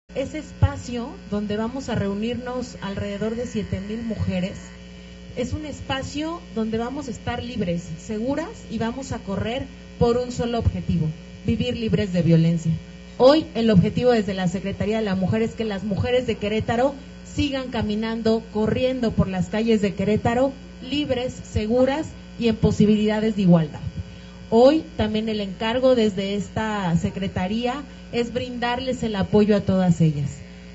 Ese espacio donde vamos a reunirnos alrededor de 7,000 mujeres es un espacio donde vamos a estar libres, seguras y vamos a correr por un solo objetivo: vivir libres de violencia. Hoy el objetivo desde la Secretaría de la Mujer es que las mujeres de Querétaro sigan caminando, corriendo por las calles de Querétaro, libres, seguras y en posibilidades de igualdad. Hoy también el encargo desde esta Secretaría es brindarles el apoyo a todas ellas.